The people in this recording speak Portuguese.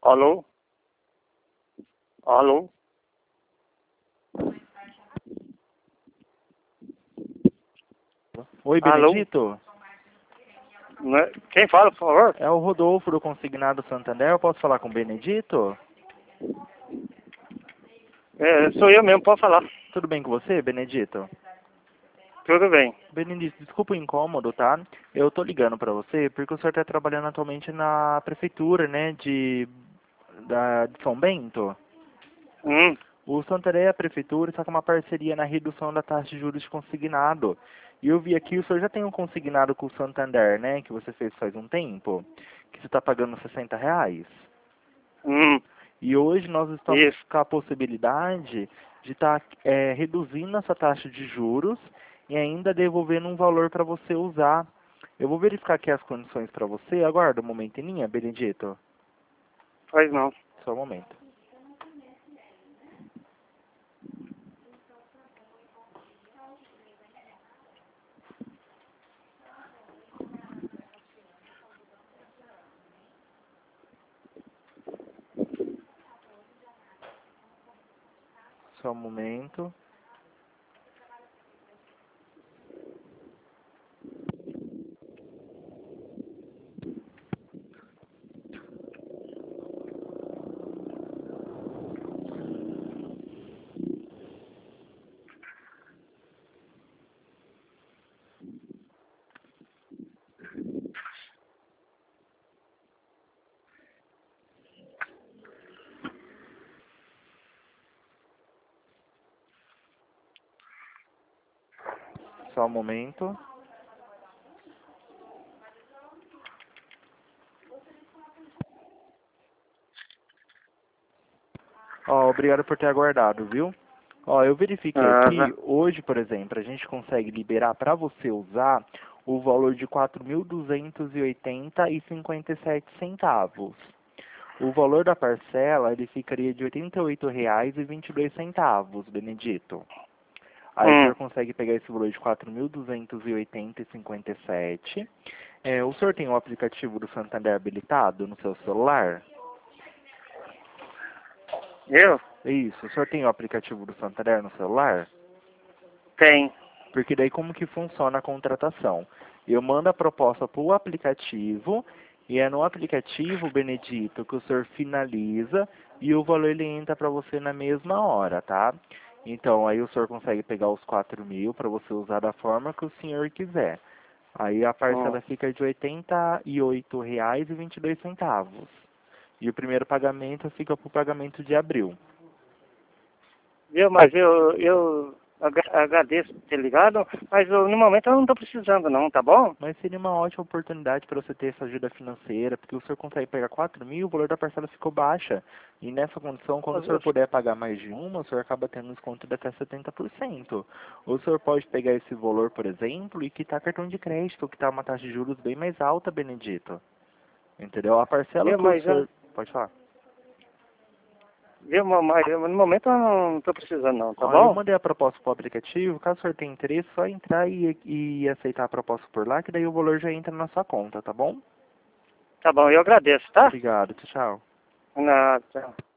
Alô? Alô? Oi, Alô? Benedito? Quem fala, por favor? É o Rodolfo do Consignado Santander. Eu posso falar com o Benedito? Sou eu mesmo, pode falar. Tudo bem com você, Benedito? Tudo bem. Benedito, desculpa o incômodo, tá? Eu tô ligando pra você porque o senhor tá trabalhando atualmente na prefeitura, né, de São Bento. Hum, O Santander e a prefeitura está com uma parceria na redução da taxa de juros de consignado. E eu vi aqui, o senhor já tem um consignado com o Santander, né, que você fez faz um tempo, que você está pagando R$ 60. hum, E hoje nós estamos isso. com a possibilidade de estar reduzindo essa taxa de juros e ainda devolvendo um valor para você usar. Eu vou verificar aqui as condições para você. Aguarda um momento, Benedito. Pois não. Só um momento. Só um momento. Só um momento. Ó, obrigado por ter aguardado, viu? Ó, eu verifiquei aqui, Aham. hoje, por exemplo, a gente consegue liberar para você usar o valor de 4.280,57 centavos. O valor da parcela, ele ficaria de R$ 88,22, Benedito. Aí o Hum. senhor consegue pegar esse valor de 4.280,57. O senhor tem o aplicativo do Santander habilitado no seu celular? Eu? Isso, o senhor tem o aplicativo do Santander no celular? Tem. Porque daí como que funciona a contratação? Eu mando a proposta para o aplicativo e é no aplicativo, Benedito, que o senhor finaliza e o valor ele entra para você na mesma hora, tá? Então aí o senhor consegue pegar os 4.000 para você usar da forma que o senhor quiser. Aí a Hum. parcela fica de R$ 88,22. E o primeiro pagamento fica para o pagamento de abril. Viu? Mas eu agradeço por ter ligado, mas no momento eu não estou precisando não, tá bom? Mas seria uma ótima oportunidade para você ter essa ajuda financeira, porque o senhor consegue pegar 4.000, o valor da parcela ficou baixa. E nessa condição, quando o senhor puder pagar mais de uma, o senhor acaba tendo um desconto de até 70%. Ou o senhor pode pegar esse valor, por exemplo, e quitar cartão de crédito, que está uma taxa de juros bem mais alta, Benedito. Entendeu? A parcela Viu? que o Mas, senhor... Pode falar. viu? Mas no momento eu não estou precisando não, tá Ó, eu bom? mandei a proposta para o aplicativo, caso o senhor tenha interesse, só entrar e aceitar a proposta por lá, que daí o valor já entra na sua conta, tá bom? Tá bom, eu agradeço, tá? Obrigado, tchau, tchau. Nada, tchau.